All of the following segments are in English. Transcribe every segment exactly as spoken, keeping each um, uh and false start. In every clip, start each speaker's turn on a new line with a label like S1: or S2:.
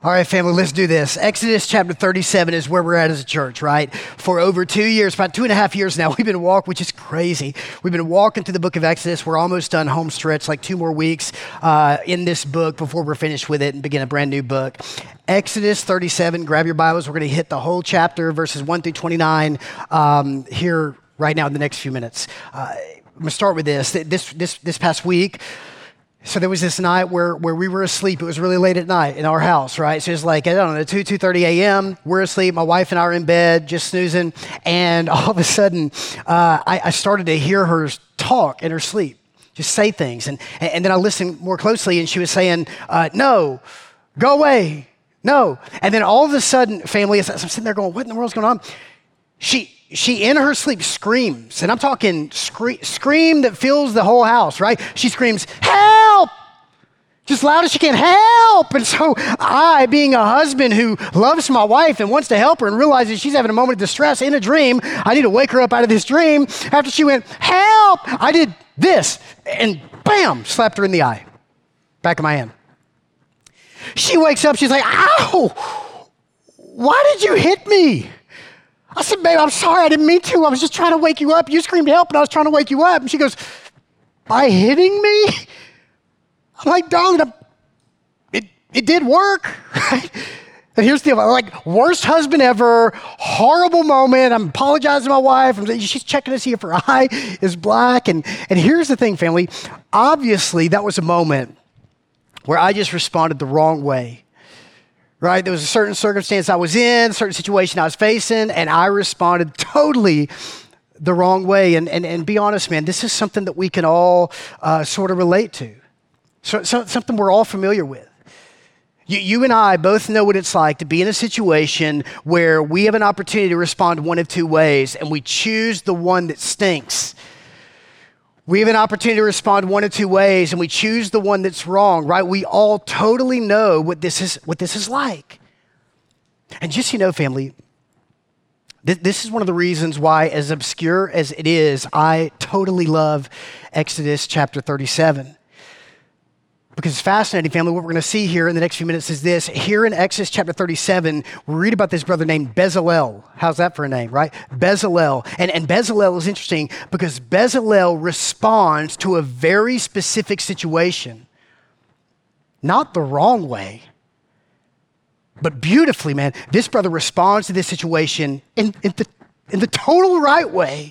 S1: All right, family, let's do this. Exodus chapter thirty-seven is where we're at as a church, right? For over two years, about two and a half years now, we've been walking, which is crazy. We've been walking through the book of Exodus. We're almost done home stretch, like two more weeks uh, in this book before we're finished with it and begin a brand new book. Exodus thirty-seven, grab your Bibles. We're going to hit the whole chapter, verses one through twenty-nine, um, here right now in the next few minutes. Uh, I'm going to start with this. This, this, this past week, so there was this night where, where we were asleep. It was really late at night in our house, right? So it was like, I don't know, two, two thirty a.m. We're asleep. My wife and I are in bed, just snoozing. And all of a sudden, uh, I, I started to hear her talk in her sleep, just say things. And, and then I listened more closely, and she was saying, uh, no, go away, no. And then all of a sudden, family, as I'm sitting there going, what in the world's going on? She... She, in her sleep, screams, and I'm talking scre- scream that fills the whole house, right? She screams, help! Just loud as she can, help! And so I, being a husband who loves my wife and wants to help her and realizes she's having a moment of distress in a dream, I need to wake her up out of this dream. After she went, help! I did this, and bam, slapped her in the eye, back of my hand. She wakes up, she's like, ow! Why did you hit me? I said, babe, I'm sorry, I didn't mean to. I was just trying to wake you up. You screamed help, and I was trying to wake you up. And she goes, by hitting me? I'm like, darling, I'm, it, it did work, right? And here's the deal, like, worst husband ever, horrible moment. I'm apologizing to my wife. I'm, she's checking to see if her eye is black. And, and here's the thing, family. Obviously, that was a moment where I just responded the wrong way. Right? There was a certain circumstance I was in, a certain situation I was facing, and I responded totally the wrong way. And, and, and be honest, man, this is something that we can all uh, sort of relate to. So, so something we're all familiar with. You, you and I both know what it's like to be in a situation where we have an opportunity to respond one of two ways, and we choose the one that stinks. We have an opportunity to respond one of two ways, and we choose the one that's wrong, right? We all totally know what this is, what this is like. And just so you know, family, th- this is one of the reasons why, as obscure as it is, I totally love Exodus chapter thirty-seven. Because it's fascinating, family. What we're going to see here in the next few minutes is this. Here in Exodus chapter thirty-seven, we read about this brother named Bezalel. How's that for a name, right? Bezalel. And, and Bezalel is interesting because Bezalel responds to a very specific situation. Not the wrong way, but beautifully, man. This brother responds to this situation in, in, the, in the total right way.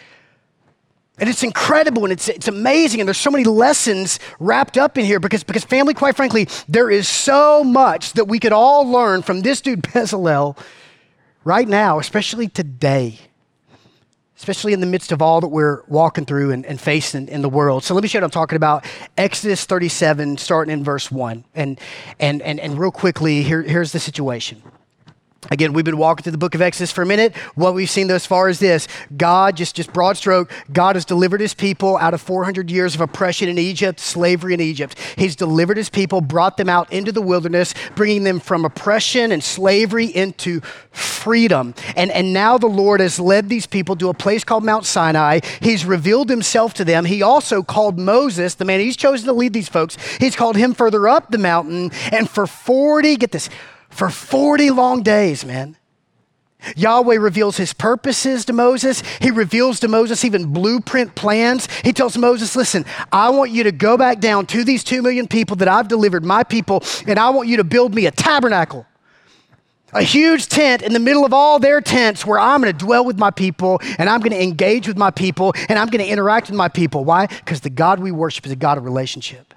S1: And it's incredible, and it's it's amazing, and there's so many lessons wrapped up in here because, because family, quite frankly, there is so much that we could all learn from this dude Bezalel right now, especially today, especially in the midst of all that we're walking through and, and facing in the world. So let me show you what I'm talking about. Exodus thirty-seven, starting in verse one. And and and, and real quickly, here, here's the situation. Again, we've been walking through the book of Exodus for a minute. What we've seen thus far is this. God, just, just broad stroke, God has delivered his people out of four hundred years of oppression in Egypt, slavery in Egypt. He's delivered his people, brought them out into the wilderness, bringing them from oppression and slavery into freedom. And, and now the Lord has led these people to a place called Mount Sinai. He's revealed himself to them. He also called Moses, the man he's chosen to lead these folks, he's called him further up the mountain. And for forty, get this, For forty long days, man, Yahweh reveals his purposes to Moses. He reveals to Moses even blueprint plans. He tells Moses, listen, I want you to go back down to these two million people that I've delivered, my people, and I want you to build me a tabernacle, a huge tent in the middle of all their tents where I'm going to dwell with my people, and I'm going to engage with my people, and I'm going to interact with my people. Why? Because the God we worship is a God of relationship.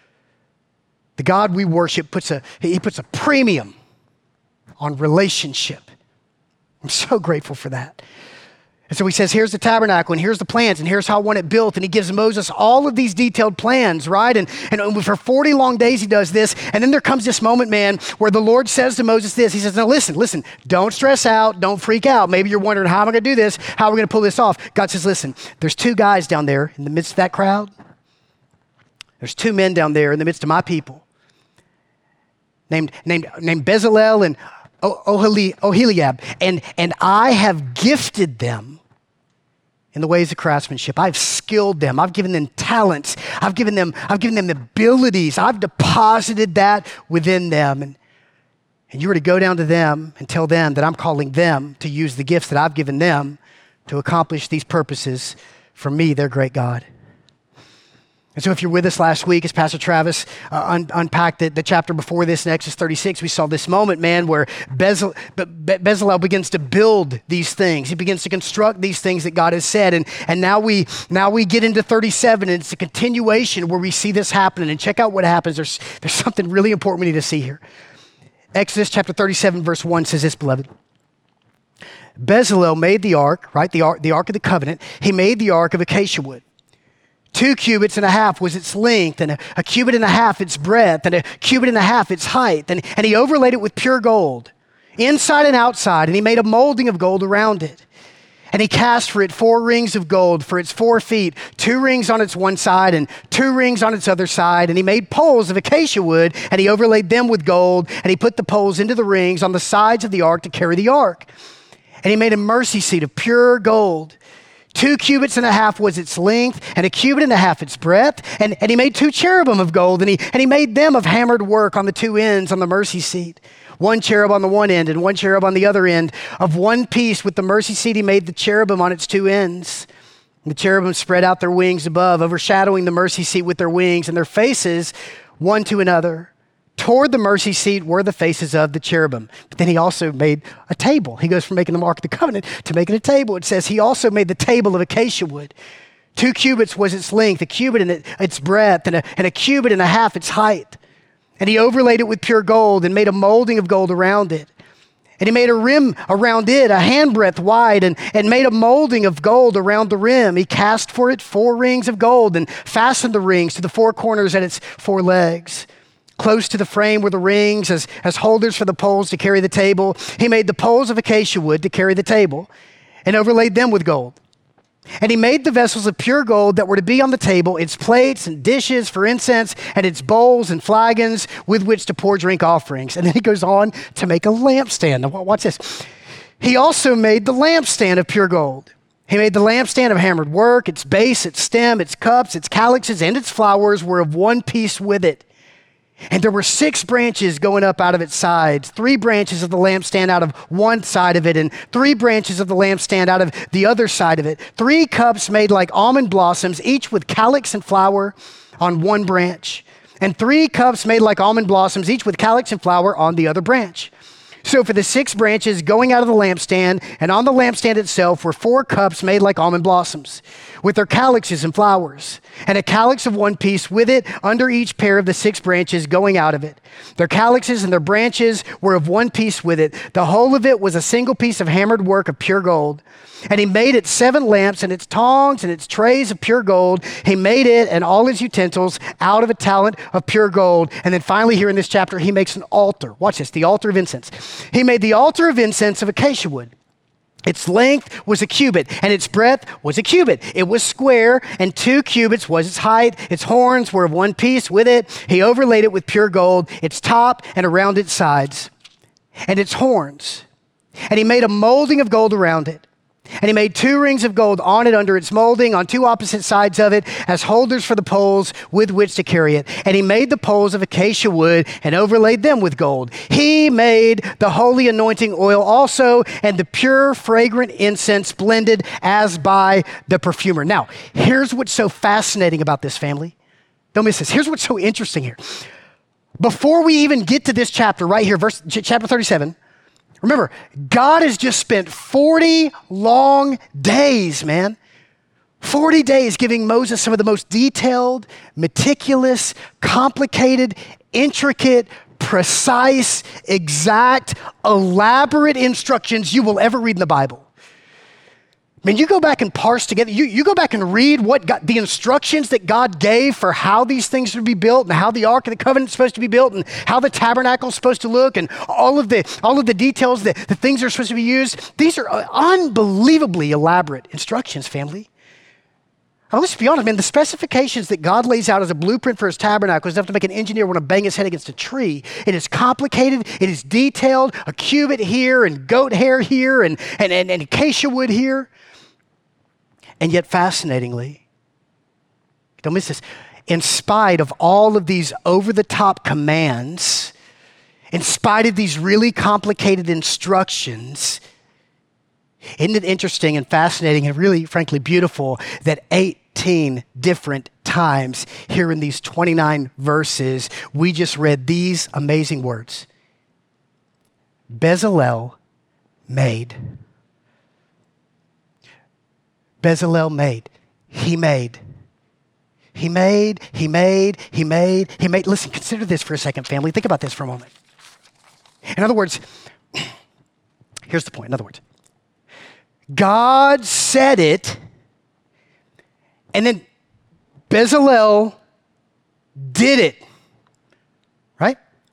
S1: The God we worship puts a, he puts a premium on relationship. I'm so grateful for that. And so he says, here's the tabernacle, and here's the plans, and here's how I want it built. And he gives Moses all of these detailed plans, right? And, and for forty long days he does this. And then there comes this moment, man, where the Lord says to Moses this. He says, now listen, listen, don't stress out, don't freak out. Maybe you're wondering, how am I going to do this? How are we going to pull this off? God says, listen, there's two guys down there in the midst of that crowd. There's two men down there in the midst of my people named, named, named Bezalel and Oholiab, and, and I have gifted them in the ways of craftsmanship. I've skilled them. I've given them talents. I've given them, I've given them abilities. I've deposited that within them. And And you were to go down to them and tell them that I'm calling them to use the gifts that I've given them to accomplish these purposes for me, their great God. And so if you're with us last week, as Pastor Travis uh, un- unpacked the, the chapter before this in Exodus thirty-six, we saw this moment, man, where Bezal- Be- Bezalel begins to build these things. He begins to construct these things that God has said. And, and now we now we get into thirty-seven, and it's a continuation where we see this happening. And check out what happens. There's, there's something really important we need to see here. Exodus chapter thirty-seven, verse one says this, beloved. Bezalel made the ark, right, the ark, the ark of the covenant. He made the ark of acacia wood. Two cubits and a half was its length, and a, a cubit and a half its breadth, and a cubit and a half its height. And, and he overlaid it with pure gold, inside and outside, and he made a molding of gold around it. And he cast for it four rings of gold for its four feet, two rings on its one side and two rings on its other side. And he made poles of acacia wood, and he overlaid them with gold, and he put the poles into the rings on the sides of the ark to carry the ark. And he made a mercy seat of pure gold. Two cubits and a half was its length, and a cubit and a half its breadth. And, and he made two cherubim of gold, and he, and he made them of hammered work on the two ends on the mercy seat. One cherub on the one end and one cherub on the other end. Of one piece with the mercy seat, he made the cherubim on its two ends. And the cherubim spread out their wings above, overshadowing the mercy seat with their wings, and their faces one to another. Toward the mercy seat were the faces of the cherubim. But then he also made a table. He goes from making the Ark of the Covenant to making a table. It says he also made the table of acacia wood. Two cubits was its length, a cubit and its breadth, and a, and a cubit and a half its height. And he overlaid it with pure gold and made a molding of gold around it. And he made a rim around it, a handbreadth wide, and, and made a molding of gold around the rim. He cast for it four rings of gold and fastened the rings to the four corners at its four legs. Close to the frame were the rings as, as holders for the poles to carry the table. He made the poles of acacia wood to carry the table and overlaid them with gold. And he made the vessels of pure gold that were to be on the table, its plates and dishes for incense, and its bowls and flagons with which to pour drink offerings. And then he goes on to make a lampstand. Now, watch this. He also made the lampstand of pure gold. He made the lampstand of hammered work. Its base, its stem, its cups, its calyxes, and its flowers were of one piece with it. And there were six branches going up out of its sides, three branches of the lampstand out of one side of it, and three branches of the lampstand out of the other side of it. Three cups made like almond blossoms, each with calyx and flower on one branch. And three cups made like almond blossoms, each with calyx and flower on the other branch. So for the six branches going out of the lampstand, and on the lampstand itself were four cups made like almond blossoms, with their calyxes and flowers, and a calyx of one piece with it under each pair of the six branches going out of it. Their calyxes and their branches were of one piece with it. The whole of it was a single piece of hammered work of pure gold. And he made it seven lamps, and its tongs and its trays of pure gold. He made it and all its utensils out of a talent of pure gold. And then finally here in this chapter, he makes an altar. Watch this, the altar of incense. He made the altar of incense of acacia wood. Its length was a cubit, and its breadth was a cubit. It was square, and two cubits was its height. Its horns were of one piece with it. He overlaid it with pure gold, its top and around its sides, and its horns. And he made a molding of gold around it. And he made two rings of gold on it under its molding, on two opposite sides of it, as holders for the poles with which to carry it. And he made the poles of acacia wood and overlaid them with gold. He made the holy anointing oil also, and the pure fragrant incense blended as by the perfumer. Now, here's what's so fascinating about this, family. Don't miss this. Here's what's so interesting here. Before we even get to this chapter right here, verse chapter thirty-seven, remember, God has just spent forty long days, man. forty days giving Moses some of the most detailed, meticulous, complicated, intricate, precise, exact, elaborate instructions you will ever read in the Bible. I mean, you go back and parse together, you, you go back and read what God, the instructions that God gave for how these things are to be built, and how the Ark of the Covenant is supposed to be built, and how the tabernacle is supposed to look, and all of the all of the details, the, the things that are supposed to be used. These are unbelievably elaborate instructions, family. Now, let's be honest, man, the specifications that God lays out as a blueprint for his tabernacle is enough to make an engineer want to bang his head against a tree. It is complicated, it is detailed, a cubit here, and goat hair here, and, and, and, and acacia wood here. And yet, fascinatingly, don't miss this, in spite of all of these over-the-top commands, in spite of these really complicated instructions, isn't it interesting and fascinating and really, frankly, beautiful that eighteen different times here in these twenty-nine verses, we just read these amazing words. Bezalel made. Bezalel made. He made. He made, he made, he made, he made. Listen, consider this for a second, family. Think about this for a moment. In other words, here's the point. In other words, God said it, and then Bezalel did it, right?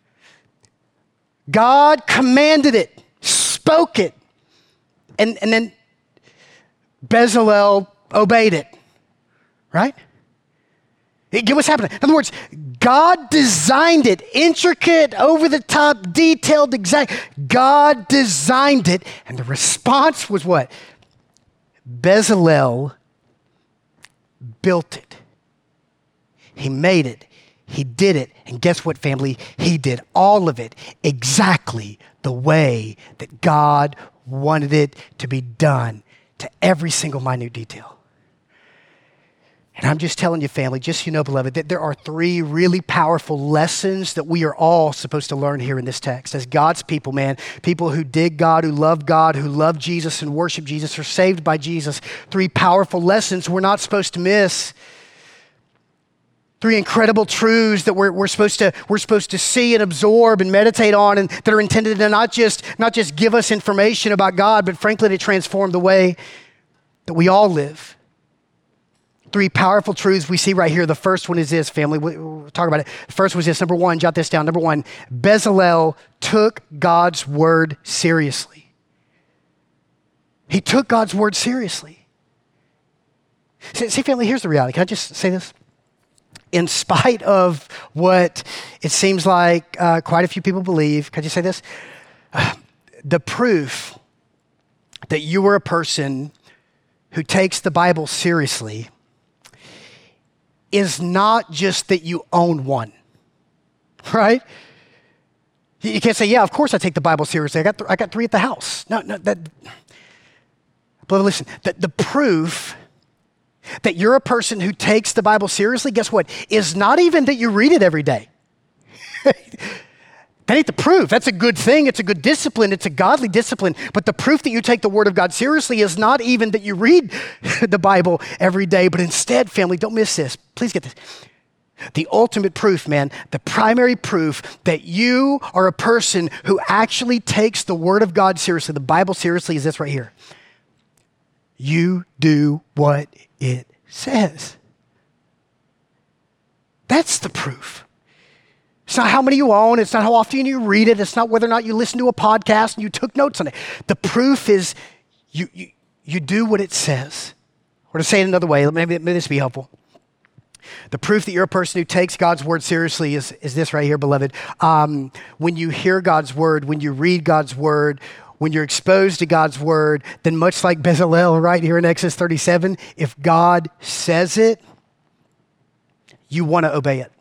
S1: God commanded it, spoke it, and, and then Bezalel obeyed it, right? Get what's happening. In other words, God designed it, intricate, over the top, detailed, exact. God designed it, and the response was what? Bezalel built it. He made it. He did it. And guess what, family? He did all of it exactly the way that God wanted it to be done, to every single minute detail. And I'm just telling you, family, just so you know, beloved, that there are three really powerful lessons that we are all supposed to learn here in this text. As God's people, man, people who dig God, who love God, who love Jesus and worship Jesus, are saved by Jesus. Three powerful lessons we're not supposed to miss. Three incredible truths that we're, we're supposed to we're supposed to see and absorb and meditate on, and that are intended to not just not just give us information about God, but frankly to transform the way that we all live. Three powerful truths we see right here. The first one is this, family. We'll talk about it. The first was this. Number one, jot this down. Number one, Bezalel took God's word seriously. He took God's word seriously. See, see, family, here's the reality. Can I just say this? In spite of what it seems like uh, quite a few people believe, can I just say this? Uh, the proof that you are a person who takes the Bible seriously is not just that you own one, right? You can't say, yeah, of course I take the Bible seriously. I got, th- I got three at the house. No, no, that, but listen, the, the proof that you're a person who takes the Bible seriously, guess what, is not even that you read it every day. That ain't the proof. That's a good thing. It's a good discipline. It's a godly discipline. But the proof that you take the Word of God seriously is not even that you read the Bible every day, but instead, family, don't miss this. Please get this. The ultimate proof, man, the primary proof that you are a person who actually takes the Word of God seriously, the Bible seriously, is this right here. You do what it says. That's the proof. It's not how many you own. It's not how often you read it. It's not whether or not you listen to a podcast and you took notes on it. The proof is you you, you do what it says. Or to say it another way, maybe, maybe this will be helpful. The proof that you're a person who takes God's word seriously is, is this right here, beloved. Um, when you hear God's word, when you read God's word, when you're exposed to God's word, then much like Bezalel right here in Exodus thirty-seven, if God says it, you want to obey it.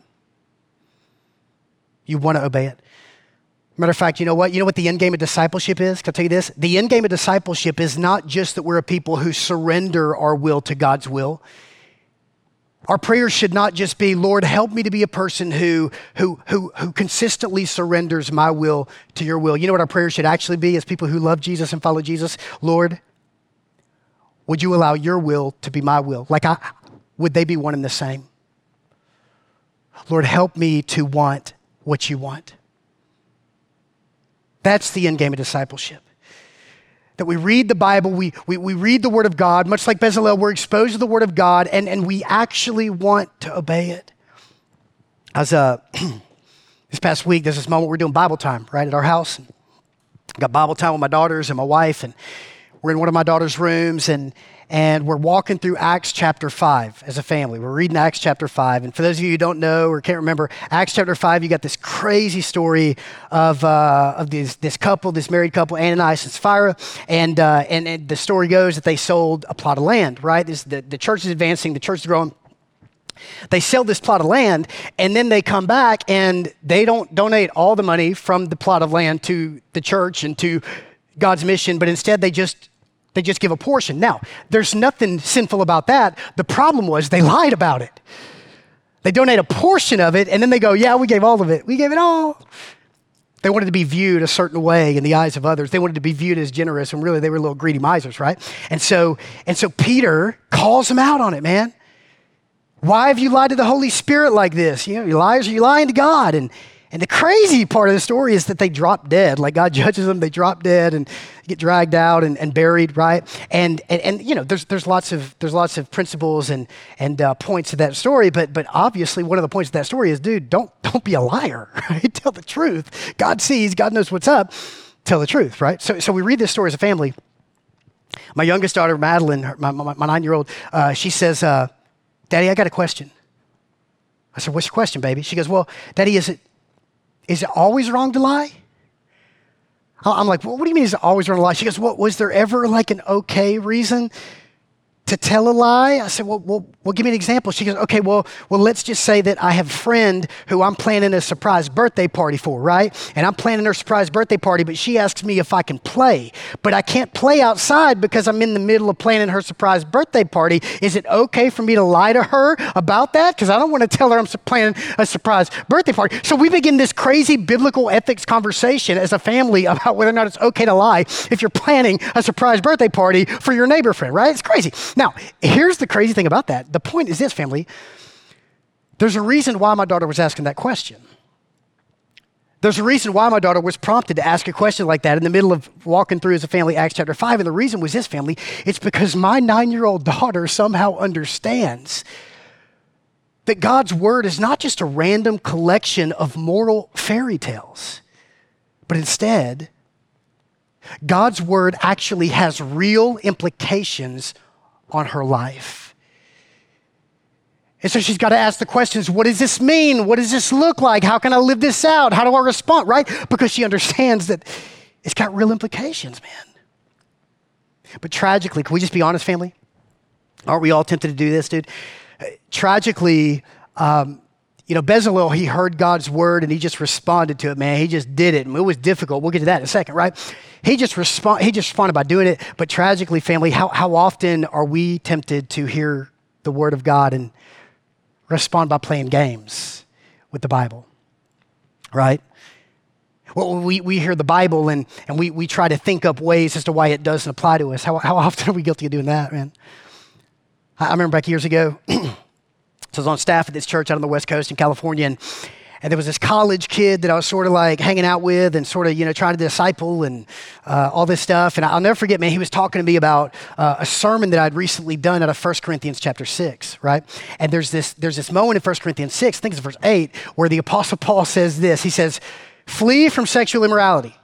S1: You want to obey it. Matter of fact, you know what? You know what the end game of discipleship is? Can I tell you this? The end game of discipleship is not just that we're a people who surrender our will to God's will. Our prayers should not just be, Lord, help me to be a person who, who, who, who consistently surrenders my will to your will. You know what our prayers should actually be as people who love Jesus and follow Jesus? Lord, would you allow your will to be my will? Like, I, would they be one and the same? Lord, help me to want what you want. That's the end game of discipleship. That we read the Bible, we, we, we read the Word of God, much like Bezalel, we're exposed to the Word of God, and, and we actually want to obey it. As uh, this past week, there's this moment we're doing Bible time, right, at our house. And got Bible time with my daughters and my wife, and we're in one of my daughter's rooms, and And we're walking through Acts chapter five as a family. We're reading Acts chapter five. And for those of you who don't know or can't remember, Acts chapter five, you got this crazy story of uh, of this, this couple, this married couple, Ananias and Sapphira. And, uh, and and the story goes that they sold a plot of land, right? This, the, the church is advancing, the church is growing. They sell this plot of land, and then they come back and they don't donate all the money from the plot of land to the church and to God's mission, but instead they just they just give a portion. Now, there's nothing sinful about that. The problem was they lied about it. They donate a portion of it, and then they go, yeah, we gave all of it. We gave it all. They wanted to be viewed a certain way in the eyes of others. They wanted to be viewed as generous, and really they were little greedy misers, right? And so, and so Peter calls them out on it, man. Why have you lied to the Holy Spirit like this? You know, you liars, you're lying to God. And and the crazy part of the story is that they drop dead. Like God judges them, they drop dead and get dragged out and, and buried, right? And, and and you know, there's there's lots of there's lots of principles and and uh, points to that story. But but obviously one of the points of that story is, dude, don't don't be a liar, right? Tell the truth. God sees, God knows what's up. Tell the truth, right? So so we read this story as a family. My youngest daughter, Madeline, her, my, my my nine-year-old, uh, she says, uh, "Daddy, I got a question." I said, "What's your question, baby?" She goes, "Well, Daddy, is it is it always wrong to lie?" I'm like, well, what do you mean is it always wrong to lie? She goes, well, was there ever like an okay reason to tell a lie? I said, well, well, well, give me an example. She goes, okay, well, well, let's just say that I have a friend who I'm planning a surprise birthday party for, right? And I'm planning her surprise birthday party, but she asks me if I can play. But I can't play outside because I'm in the middle of planning her surprise birthday party. Is it okay for me to lie to her about that? Because I don't want to tell her I'm planning a surprise birthday party. So we begin this crazy biblical ethics conversation as a family about whether or not it's okay to lie if you're planning a surprise birthday party for your neighbor friend, right? It's crazy. Now, here's the crazy thing about that. The point is this, family. There's a reason why my daughter was asking that question. There's a reason why my daughter was prompted to ask a question like that in the middle of walking through as a family Acts chapter five. And the reason was this, family. It's because my nine-year-old daughter somehow understands that God's word is not just a random collection of moral fairy tales, but instead, God's word actually has real implications on her life. And so she's got to ask the questions, what does this mean? What does this look like? How can I live this out? How do I respond, right? Because she understands that it's got real implications, man. But tragically, can we just be honest, family? Aren't we all tempted to do this, dude? Uh, tragically, um, you know, Bezalel, he heard God's word and he just responded to it, man. He just did it. And it was difficult. We'll get to that in a second, right? He just respond. He just responded by doing it. But tragically, family, how, how often are we tempted to hear the word of God and respond by playing games with the Bible, right? Well, we, we hear the Bible and, and we, we try to think up ways as to why it doesn't apply to us. How, how often are we guilty of doing that, man? I, I remember back years ago, so I was on staff at this church out on the West Coast in California, and, and there was this college kid that I was sort of like hanging out with and sort of, you know, trying to disciple and uh, all this stuff. And I'll never forget, man, he was talking to me about uh, a sermon that I'd recently done out of First Corinthians chapter six, right? And there's this there's this moment in First Corinthians six, I think it's verse eight, where the Apostle Paul says this. He says, flee from sexual immorality.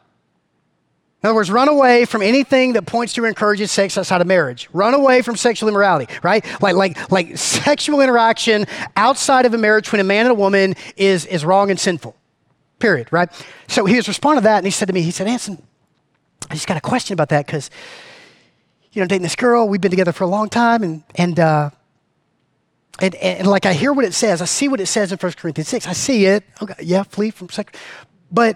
S1: In other words, run away from anything that points to or encourages sex outside of marriage. Run away from sexual immorality, right? Like, like, like sexual interaction outside of a marriage between a man and a woman is, is wrong and sinful, period, right? So he was responding to that, and he said to me, he said, Anson, I just got a question about that because, you know, I'm dating this girl. We've been together for a long time, and and uh, and, and, and like I hear what it says. I see what it says in First Corinthians six. I see it. Okay, yeah, flee from sex. But,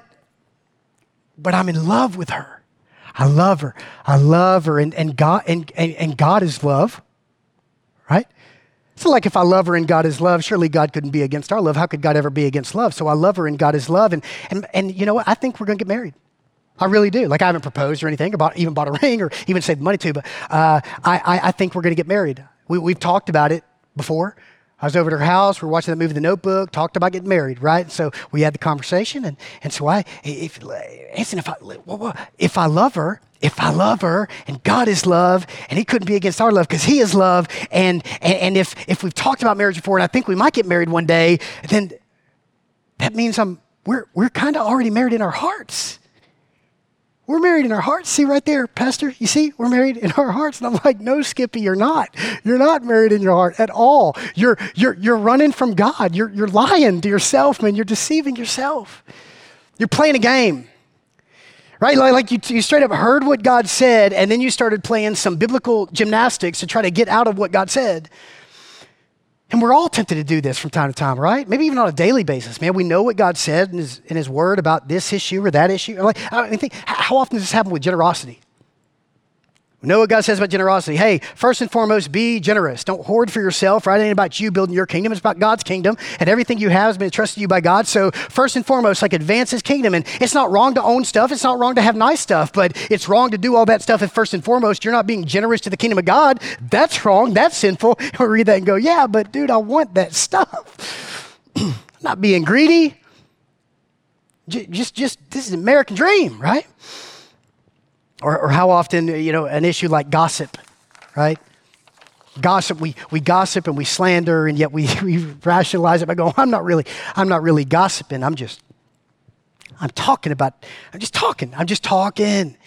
S1: but I'm in love with her. I love her. I love her. And, and God and, and, and God is love, right? So like if I love her and God is love, surely God couldn't be against our love. How could God ever be against love? So I love her and God is love. And and and you know what? I think we're going to get married. I really do. Like I haven't proposed or anything, or bought, even bought a ring or even saved money to, but uh, I, I, I think we're going to get married. We, we've talked about it before. I was over at her house. We were watching that movie, The Notebook, talked about getting married, right? So we had the conversation. And, and so I, if, Anson, if I, if I love her, if I love her and God is love and he couldn't be against our love because he is love. And, and, and if, if we've talked about marriage before and I think we might get married one day, then that means I'm, we're, we're kind of already married in our hearts. We're married in our hearts. See right there, Pastor, you see, we're married in our hearts. And I'm like, no, Skippy, you're not. You're not married in your heart at all. You're, you're, you're running from God. You're, you're lying to yourself, man. You're deceiving yourself. You're playing a game, right? Like, like you, you straight up heard what God said, and then you started playing some biblical gymnastics to try to get out of what God said. And we're all tempted to do this from time to time, right? Maybe even on a daily basis, man. We know what God said in his, in his word about this issue or that issue. Like, I mean, think, how often does this happen with generosity? We know what God says about generosity. Hey, first and foremost, be generous. Don't hoard for yourself, right? It ain't about you building your kingdom. It's about God's kingdom, and everything you have has been entrusted to you by God. So first and foremost, like, advance his kingdom. And it's not wrong to own stuff. It's not wrong to have nice stuff, but it's wrong to do all that stuff if first and foremost you're not being generous to the kingdom of God. That's wrong. That's sinful. We read that and go, yeah, but dude, I want that stuff. Not being greedy. Just, just, this is an American dream, right? Or, or how often, you know, an issue like gossip, right? Gossip, we, we gossip and we slander, and yet we, we rationalize it by going, I'm not really, I'm not really gossiping. I'm just, I'm talking about, I'm just talking. I'm just talking.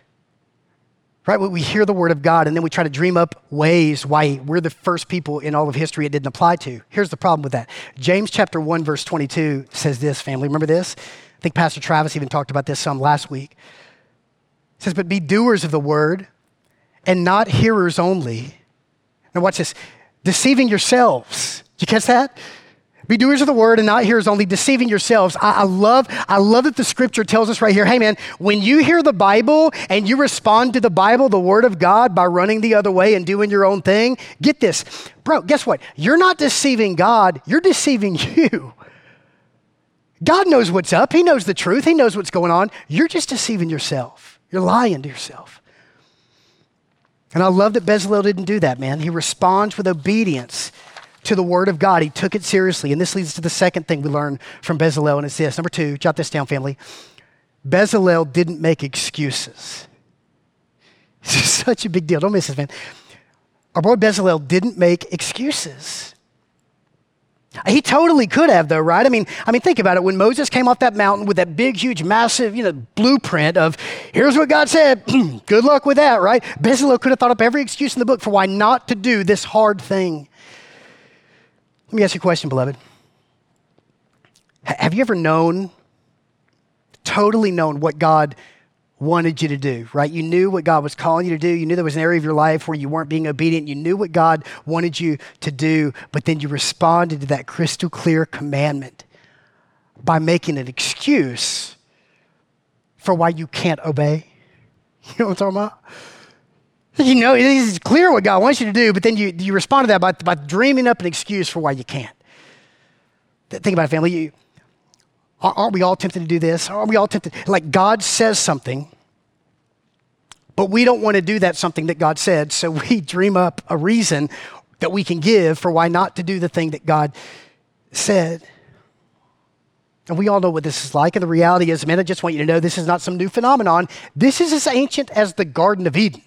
S1: Right? We hear the word of God, and then we try to dream up ways why we're the first people in all of history it didn't apply to. Here's the problem with that. James chapter one, verse twenty-two says this, family. Remember this? I think Pastor Travis even talked about this some last week. It says, but be doers of the word and not hearers only. Now watch this. Deceiving yourselves. Did you catch that? Be doers of the word and not hearers only, deceiving yourselves. I, I love, I love that the scripture tells us right here, hey man, when you hear the Bible and you respond to the Bible, the word of God, by running the other way and doing your own thing, get this. Bro, guess what? You're not deceiving God, you're deceiving you. God knows what's up. He knows the truth. He knows what's going on. You're just deceiving yourself. You're lying to yourself. And I love that Bezalel didn't do that, man. He responds with obedience to the word of God. He took it seriously. And this leads to the second thing we learn from Bezalel, and it's this. Number two, jot this down, family. Bezalel didn't make excuses. This is such a big deal. Don't miss this, man. Our boy Bezalel didn't make excuses. He totally could have, though, right? I mean, I mean, think about it. When Moses came off that mountain with that big, huge, massive, you know, blueprint of, here's what God said, good luck with that, right? Bezalel could have thought up every excuse in the book for why not to do this hard thing. Let me ask you a question, beloved. H- have you ever known, totally known what God wanted you to do, right? You knew what God was calling you to do. You knew there was an area of your life where you weren't being obedient. You knew what God wanted you to do, but then you responded to that crystal clear commandment by making an excuse for why you can't obey. You know what I'm talking about? You know, it is clear what God wants you to do, but then you, you respond to that by, by dreaming up an excuse for why you can't. Think about it, family. You, aren't we all tempted to do this? Aren't we all tempted? Like, God says something, but we don't want to do that something that God said, so we dream up a reason that we can give for why not to do the thing that God said. And we all know what this is like, and the reality is, man, I just want you to know this is not some new phenomenon. This is as ancient as the Garden of Eden.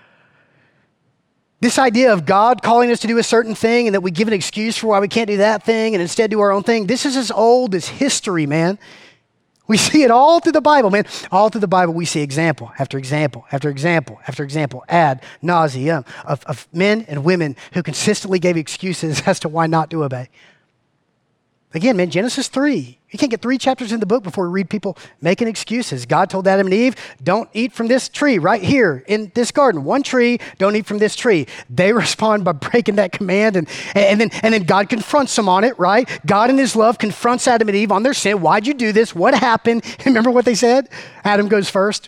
S1: This idea of God calling us to do a certain thing and that we give an excuse for why we can't do that thing and instead do our own thing, this is as old as history, man. We see it all through the Bible, man. All through the Bible, we see example after example after example after example, ad nauseum, of, of men and women who consistently gave excuses as to why not to obey. Again, man, Genesis three. You can't get three chapters in the book before we read people making excuses. God told Adam and Eve, don't eat from this tree right here in this garden. One tree, don't eat from this tree. They respond by breaking that command, and, and, then, and then God confronts them on it, right? God in his love confronts Adam and Eve on their sin. Why'd you do this? What happened? Remember what they said? Adam goes first.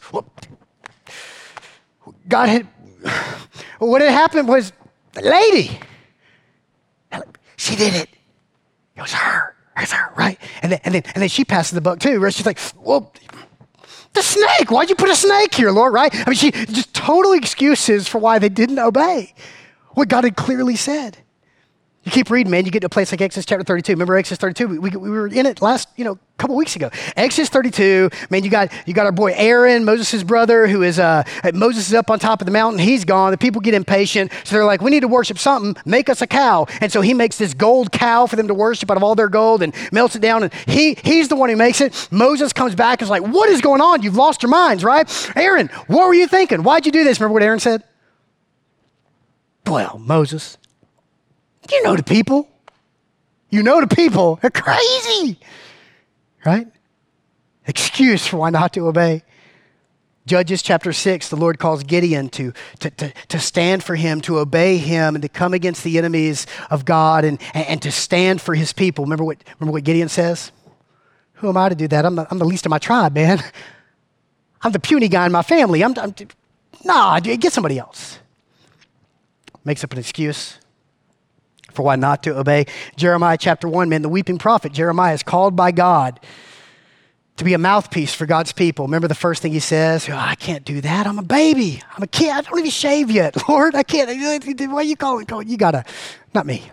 S1: God had, what had happened was, the lady, she did it. It was her. It's her, right? And then, and then, and then she passes the buck too, right? She's like, well, the snake. Why'd you put a snake here, Lord, right? I mean, she just total excuses for why they didn't obey what God had clearly said. You keep reading, man, you get to a place like Exodus chapter thirty-two. Remember Exodus thirty-two? We, we, we were in it last, you know, a couple weeks ago. Exodus thirty-two, man, you got you got our boy Aaron, Moses' brother, who is, uh, Moses is up on top of the mountain. He's gone. The people get impatient. So they're like, we need to worship something. Make us a cow. And so he makes this gold cow for them to worship out of all their gold and melts it down. And he he's the one who makes it. Moses comes back and is like, what is going on? You've lost your minds, right? Aaron, what were you thinking? Why'd you do this? Remember what Aaron said? Well, Moses, you know the people. You know the people. They're crazy. Right? Excuse for why not to obey. Judges chapter six, the Lord calls Gideon to, to, to, to stand for him, to obey him, and to come against the enemies of God and, and, and to stand for his people. Remember what, remember what Gideon says? Who am I to do that? I'm the, I'm the least of my tribe, man. I'm the puny guy in my family. I'm, I'm nah, get somebody else. Makes up an excuse for why not to obey. Jeremiah chapter one, man, the weeping prophet Jeremiah is called by God to be a mouthpiece for God's people. Remember the first thing he says? Oh, I can't do that. I'm a baby. I'm a kid. I don't even shave yet. Lord, I can't. Why are you calling? You gotta, not me.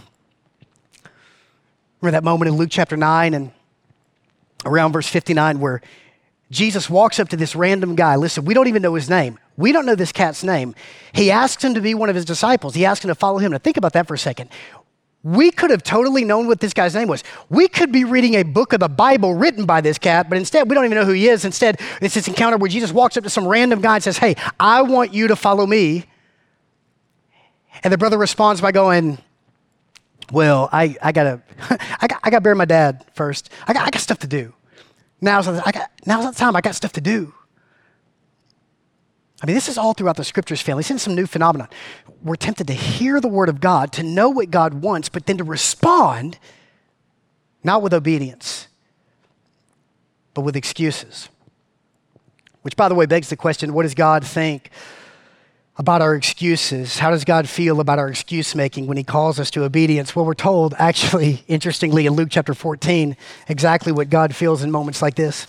S1: Remember that moment in Luke chapter nine and around verse fifty-nine where Jesus walks up to this random guy. Listen, we don't even know his name. We don't know this cat's name. He asks him to be one of his disciples. He asks him to follow him. Now think about that for a second. We could have totally known what this guy's name was. We could be reading a book of the Bible written by this cat, but instead we don't even know who he is. Instead, it's this encounter where Jesus walks up to some random guy and says, hey, I want you to follow me. And the brother responds by going, well, I, I gotta, I got, I gotta bury my dad first. I got, I got stuff to do. Now's the, I got, now's the time. I got stuff to do. I mean, this is all throughout the scriptures, family. It's in some new phenomenon. We're tempted to hear the word of God, to know what God wants, but then to respond, not with obedience, but with excuses. Which, by the way, begs the question, what does God think about our excuses? How does God feel about our excuse making when he calls us to obedience? Well, we're told, actually, interestingly, in Luke chapter fourteen, exactly what God feels in moments like this.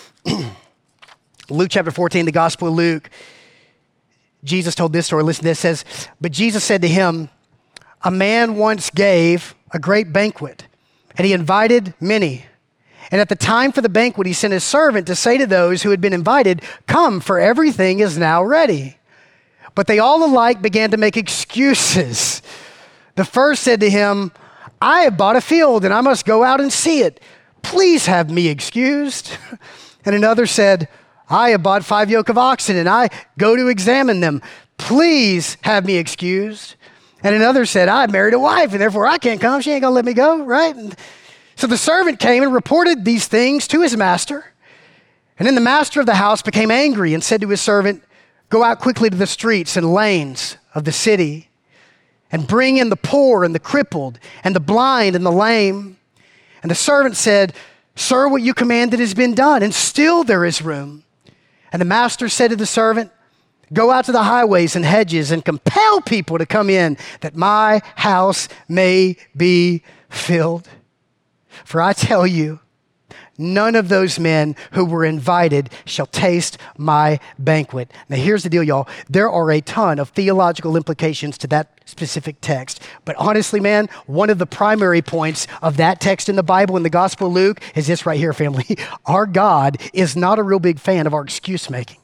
S1: Luke chapter fourteen, the Gospel of Luke, Jesus told this story. Listen to this. It says, but Jesus said to him, a man once gave a great banquet, and he invited many. And at the time for the banquet, he sent his servant to say to those who had been invited, come, for everything is now ready. But they all alike began to make excuses. The first said to him, I have bought a field, and I must go out and see it. Please have me excused. And another said, I have bought five yoke of oxen, and I go to examine them. Please have me excused. And another said, I married a wife, and therefore I can't come. She ain't gonna let me go, right? And so the servant came and reported these things to his master. And then the master of the house became angry and said to his servant, go out quickly to the streets and lanes of the city and bring in the poor and the crippled and the blind and the lame. And the servant said, sir, what you commanded has been done, and still there is room. And the master said to the servant, go out to the highways and hedges and compel people to come in that my house may be filled. For I tell you, none of those men who were invited shall taste my banquet. Now here's the deal, y'all. There are a ton of theological implications to that specific text. But honestly, man, one of the primary points of that text in the Bible, in the Gospel of Luke, is this right here, family. Our God is not a real big fan of our excuse making.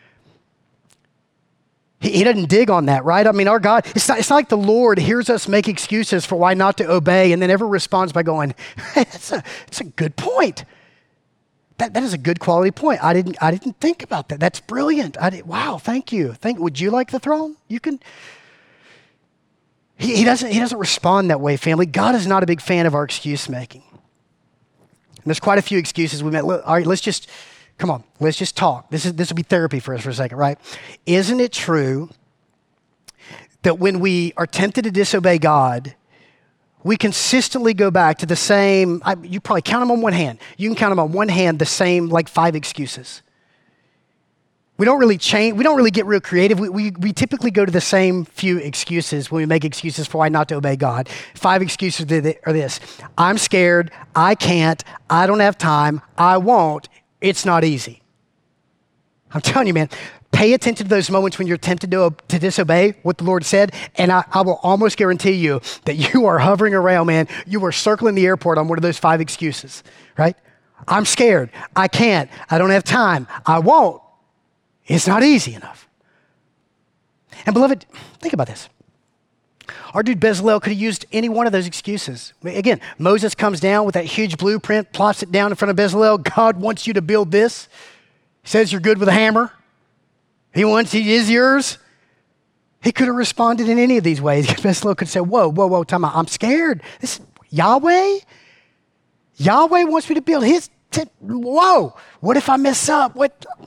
S1: He, he doesn't dig on that, right? I mean, our God, it's not, it's not like the Lord hears us make excuses for why not to obey and then ever responds by going, hey, that's a, that's a good point. That, that is a good quality point. I didn't, I didn't think about that. That's brilliant. I did, wow, thank you. Thank, would you like the throne? You can. He, he doesn't, he doesn't respond that way, family. God is not a big fan of our excuse making. And there's quite a few excuses we met. All right, let's just, come on, let's just talk. This is, this will be therapy for us for a second, right? Isn't it true that when we are tempted to disobey God, we consistently go back to the same, I, you probably count them on one hand. You can count them on one hand, the same like five excuses. We don't really change, we don't really get real creative. We, we, we typically go to the same few excuses when we make excuses for why not to obey God. Five excuses are this: I'm scared, I can't, I don't have time, I won't, it's not easy. I'm telling you, man, pay attention to those moments when you're tempted to, to disobey what the Lord said, and I, I will almost guarantee you that you are hovering around, man. You are circling the airport on one of those five excuses, right? I'm scared. I can't. I don't have time. I won't. It's not easy enough. And beloved, think about this. Our dude Bezalel could have used any one of those excuses. Again, Moses comes down with that huge blueprint, plops it down in front of Bezalel. God wants you to build this. He says you're good with a hammer. He wants, he is yours. He could have responded in any of these ways. Bezalel could say, whoa, whoa, whoa, time out. I'm scared. This Yahweh? Yahweh wants me to build his tent. Whoa, what if I mess up? What?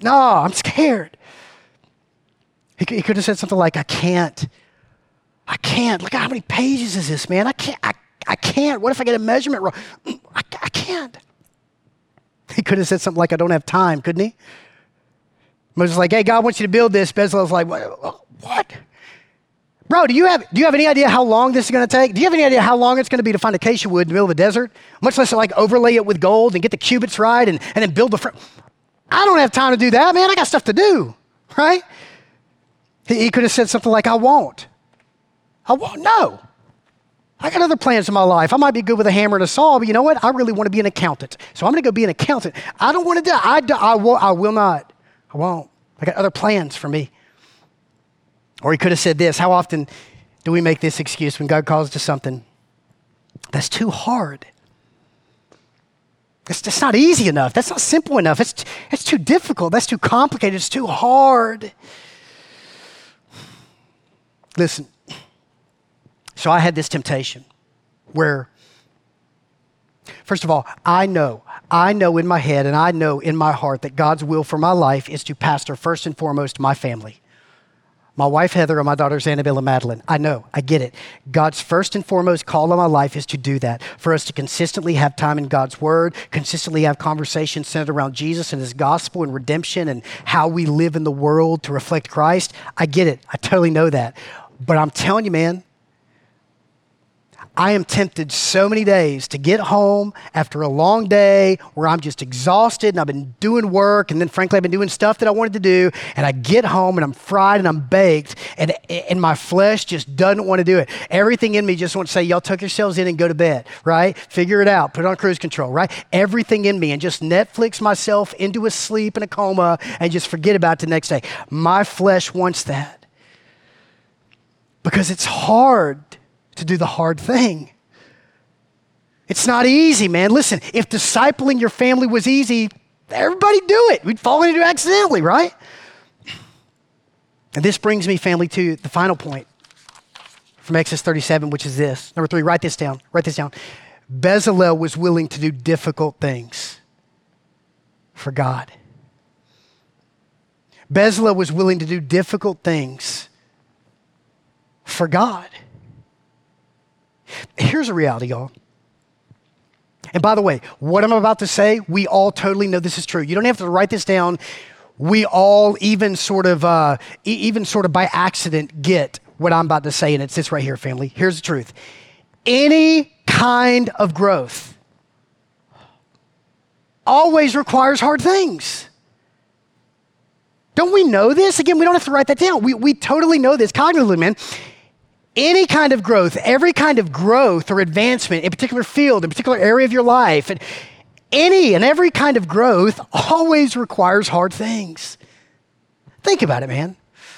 S1: No, I'm scared. He, he could have said something like, I can't. I can't. Look at how many pages is this, man? I can't. I, I can't. What if I get a measurement wrong? I, I can't. He could have said something like, I don't have time, couldn't he? Moses was like, hey, God wants you to build this. Bezalel's like, what? what? Bro, do you have do you have any idea how long this is going to take? Do you have any idea how long it's going to be to find acacia wood in the middle of a desert? Much less to like overlay it with gold and get the cubits right and, and then build the frame. I don't have time to do that, man. I got stuff to do, right? He, he could have said something like, I won't. I won't. No. I got other plans in my life. I might be good with a hammer and a saw, but you know what? I really want to be an accountant. So I'm going to go be an accountant. I don't want to do I, do, I, will, I will not. I won't. I got other plans for me. Or he could have said this. How often do we make this excuse when God calls us to something that's too hard? It's just not easy enough. That's not simple enough. It's, it's too difficult. That's too complicated. It's too hard. Listen. So I had this temptation where, first of all, I know, I know in my head and I know in my heart that God's will for my life is to pastor first and foremost my family. My wife, Heather, and my daughters, Annabelle and Madeline. I know, I get it. God's first and foremost call on my life is to do that, for us to consistently have time in God's word, consistently have conversations centered around Jesus and his gospel and redemption and how we live in the world to reflect Christ. I get it. I totally know that. But I'm telling you, man, I am tempted so many days to get home after a long day where I'm just exhausted and I've been doing work and then frankly I've been doing stuff that I wanted to do, and I get home and I'm fried and I'm baked and, and my flesh just doesn't want to do it. Everything in me just wants to say, y'all tuck yourselves in and go to bed, right? Figure it out, put it on cruise control, right? Everything in me, and just Netflix myself into a sleep and a coma and just forget about it the next day. My flesh wants that because it's hard to do the hard thing. It's not easy, man. Listen, if discipling your family was easy, everybody do it. We'd fall into it accidentally, right? And this brings me, family, to the final point from Exodus thirty-seven, which is this. Number three, write this down. Write this down. Bezalel was willing to do difficult things for God. Bezalel was willing to do difficult things for God. Here's a reality, y'all. And by the way, what I'm about to say, we all totally know this is true. You don't have to write this down. We all even sort of, uh, e- even sort of by accident get what I'm about to say, and it's this right here, family. Here's the truth. Any kind of growth always requires hard things. Don't we know this? Again, we don't have to write that down. We, we totally know this cognitively, man. Any kind of growth, every kind of growth or advancement in a particular field, in a particular area of your life, and any and every kind of growth always requires hard things. Think about it, man.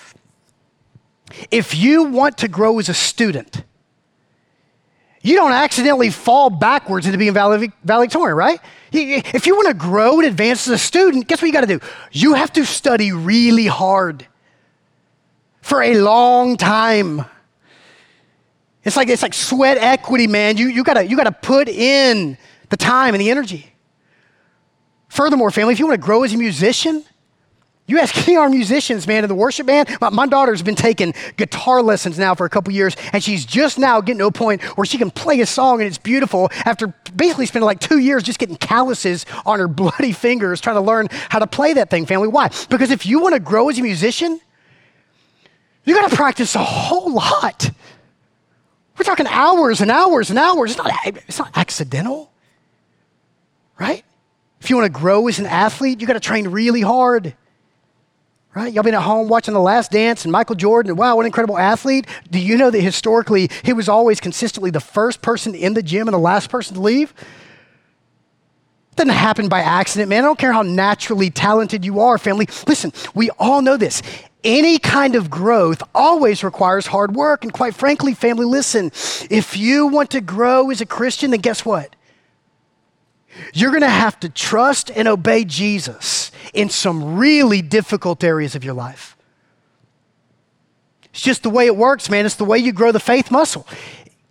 S1: If you want to grow as a student, you don't accidentally fall backwards into being valedictorian, right? If you want to grow and advance as a student, guess what you got to do? You have to study really hard for a long time. It's like it's like sweat equity, man. You you gotta you gotta put in the time and the energy. Furthermore, family, if you want to grow as a musician, you ask any of our musicians, man, in the worship band. My, my daughter's been taking guitar lessons now for a couple years, and she's just now getting to a point where she can play a song and it's beautiful after basically spending like two years just getting calluses on her bloody fingers trying to learn how to play that thing, family. Why? Because if you want to grow as a musician, you got to practice a whole lot. We're talking hours and hours and hours. It's not, it's not accidental, right? If you want to grow as an athlete, you got to train really hard, right? Y'all been at home watching The Last Dance and Michael Jordan, and wow, what an incredible athlete. Do you know that historically, he was always consistently the first person in the gym and the last person to leave? It doesn't happen by accident, man. I don't care how naturally talented you are, family. Listen, we all know this. Any kind of growth always requires hard work. And quite frankly, family, listen, if you want to grow as a Christian, then guess what? You're going to have to trust and obey Jesus in some really difficult areas of your life. It's just the way it works, man. It's the way you grow the faith muscle.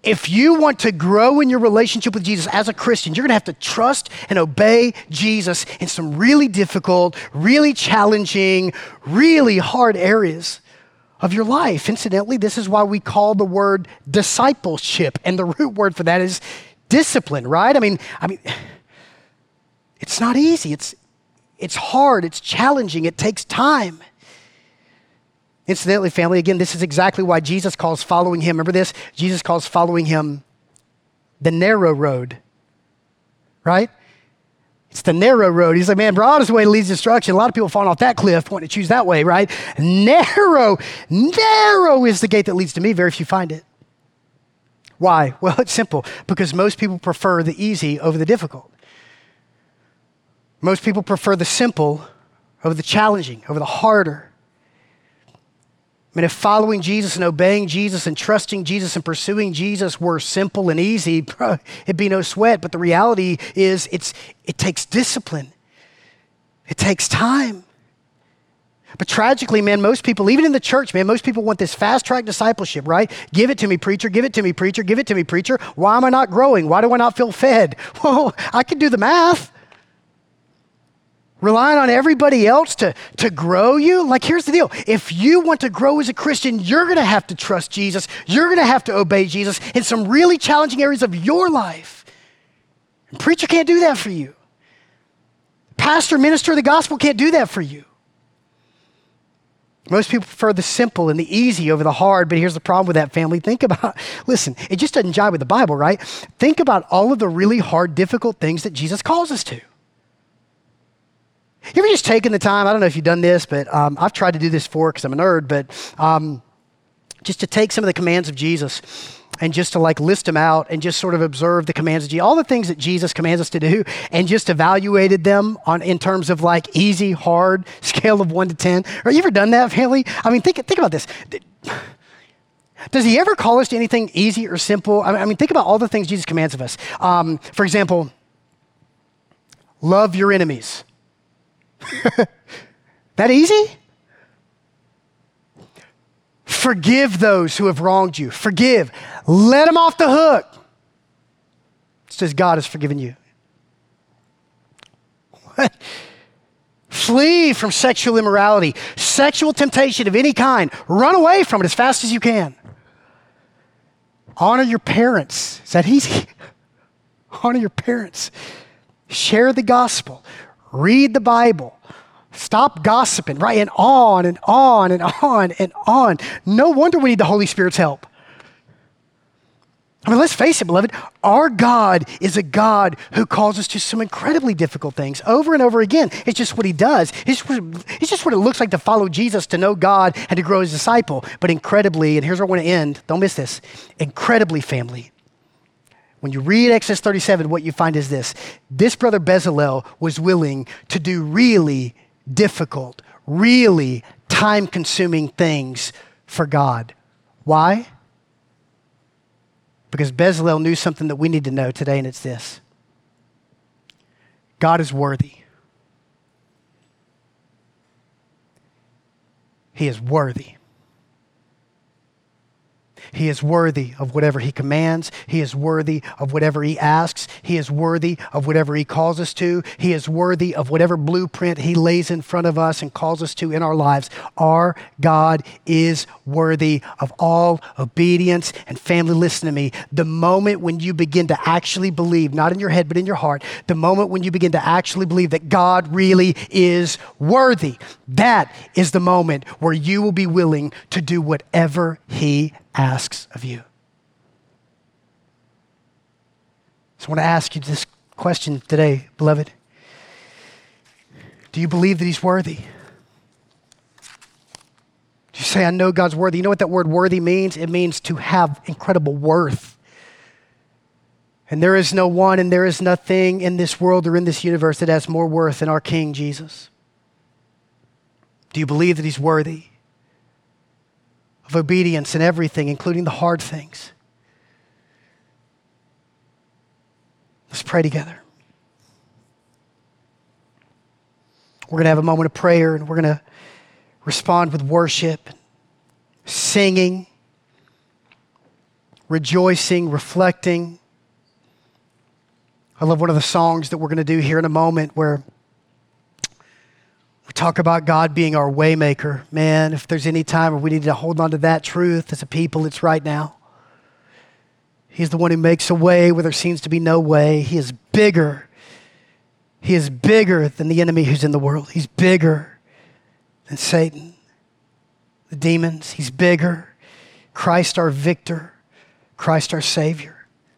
S1: If you want to grow in your relationship with Jesus as a Christian, you're going to have to trust and obey Jesus in some really difficult, really challenging, really hard areas of your life. Incidentally, this is why we call the word discipleship, and the root word for that is discipline, right? I mean, I mean, it's not easy. It's it's hard. It's challenging. It takes time. Incidentally, family, again, this is exactly why Jesus calls following him. Remember this? Jesus calls following him the narrow road, right? It's the narrow road. He's like, man, broad is the way that leads to destruction. A lot of people falling off that cliff want to choose that way, right? Narrow, narrow is the gate that leads to me. Very few find it. Why? Well, it's simple. Because most people prefer the easy over the difficult. Most people prefer the simple over the challenging, over the harder. I mean, if following Jesus and obeying Jesus and trusting Jesus and pursuing Jesus were simple and easy, it'd be no sweat. But the reality is it's it takes discipline. It takes time. But tragically, man, most people, even in the church, man, most people want this fast-track discipleship, right? Give it to me, preacher. Give it to me, preacher. Give it to me, preacher. Why am I not growing? Why do I not feel fed? Well, I can do the math. Relying on everybody else to, to grow you? Like, here's the deal. If you want to grow as a Christian, you're going to have to trust Jesus. You're going to have to obey Jesus in some really challenging areas of your life. And preacher can't do that for you. Pastor, minister of the gospel can't do that for you. Most people prefer the simple and the easy over the hard, but here's the problem with that, family. Think about, listen, it just doesn't jive with the Bible, right? Think about all of the really hard, difficult things that Jesus calls us to. You ever just taken the time, I don't know if you've done this, but um, I've tried to do this before because I'm a nerd, but um, just to take some of the commands of Jesus and just to like list them out and just sort of observe the commands of Jesus, all the things that Jesus commands us to do, and just evaluated them on in terms of like easy, hard, scale of one to ten. Or you ever done that, family? I mean, think, think about this. Does he ever call us to anything easy or simple? I mean, I mean think about all the things Jesus commands of us. Um, for example, love your enemies. That easy? Forgive those who have wronged you. Forgive. Let them off the hook. It's just God has forgiven you. What? Flee from sexual immorality. Sexual temptation of any kind. Run away from it as fast as you can. Honor your parents. Is that easy? Honor your parents. Share the gospel. Read the Bible. Stop gossiping, right? And on and on and on and on. No wonder we need the Holy Spirit's help. I mean, let's face it, beloved. Our God is a God who calls us to some incredibly difficult things over and over again. It's just what he does. It's, it's just what it looks like to follow Jesus, to know God, and to grow as a disciple. But incredibly, and here's where I want to end. Don't miss this. Incredibly, family. When you read Exodus thirty-seven, what you find is this. This brother Bezalel was willing to do really difficult, really time-consuming things for God. Why? Because Bezalel knew something that we need to know today, and it's this. God is worthy. He is worthy. He is worthy of whatever he commands. He is worthy of whatever he asks. He is worthy of whatever he calls us to. He is worthy of whatever blueprint he lays in front of us and calls us to in our lives. Our God is worthy of all obedience. And family, listen to me. The moment when you begin to actually believe, not in your head, but in your heart, the moment when you begin to actually believe that God really is worthy, that is the moment where you will be willing to do whatever he asks of you. So I want to ask you this question today, beloved. Do you believe that he's worthy? Do you say, I know God's worthy? You know what that word worthy means? It means to have incredible worth. And there is no one and there is nothing in this world or in this universe that has more worth than our King Jesus. Do you believe that he's worthy of obedience in everything, including the hard things? Let's pray together. We're going to have a moment of prayer, and we're going to respond with worship, singing, rejoicing, reflecting. I love one of the songs that we're going to do here in a moment where we talk about God being our way maker. Man, if there's any time where we need to hold on to that truth as a people, it's right now. He's the one who makes a way where there seems to be no way. He is bigger. He is bigger than the enemy who's in the world. He's bigger than Satan, the demons. He's bigger. Christ our victor. Christ our Savior.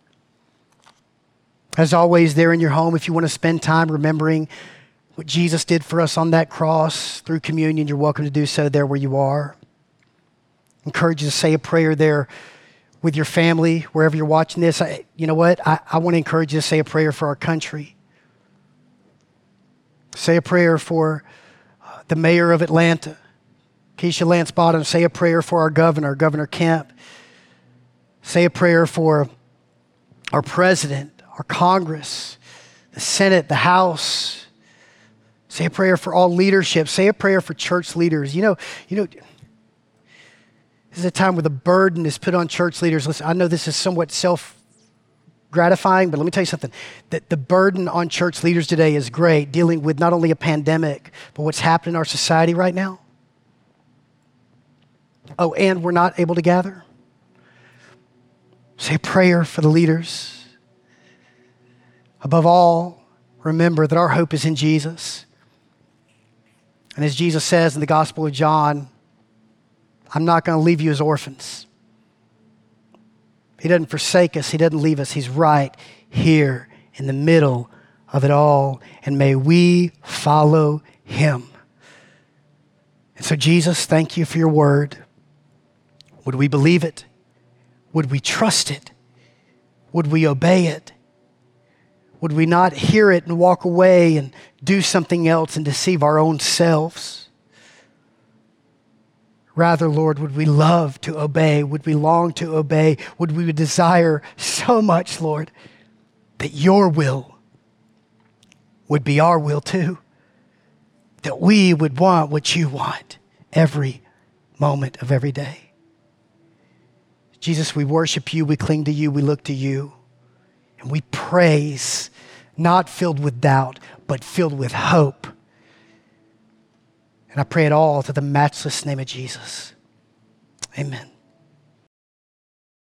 S1: As always, there in your home, if you want to spend time remembering what Jesus did for us on that cross through communion, you're welcome to do so there where you are. I encourage you to say a prayer there with your family, wherever you're watching this. I, you know what? I, I want to encourage you to say a prayer for our country. Say a prayer for uh, the mayor of Atlanta, Keisha Lance Bottoms. Say a prayer for our governor, Governor Kemp. Say a prayer for our president, our Congress, the Senate, the House. Say a prayer for all leadership. Say a prayer for church leaders. You know, you know, this is a time where the burden is put on church leaders. Listen, I know this is somewhat self-gratifying, but let me tell you something. That the burden on church leaders today is great, dealing with not only a pandemic, but what's happening in our society right now. Oh, and we're not able to gather. Say a prayer for the leaders. Above all, remember that our hope is in Jesus. And as Jesus says in the Gospel of John, I'm not going to leave you as orphans. He doesn't forsake us. He doesn't leave us. He's right here in the middle of it all. And may we follow him. And so, Jesus, thank you for your word. Would we believe it? Would we trust it? Would we obey it? Would we not hear it and walk away and do something else and deceive our own selves? Rather, Lord, would we love to obey? Would we long to obey? Would we desire so much, Lord, that your will would be our will too? That we would want what you want every moment of every day. Jesus, we worship you, we cling to you, we look to you, and we praise, not filled with doubt, but filled with hope. And I pray it all to the matchless name of Jesus. Amen.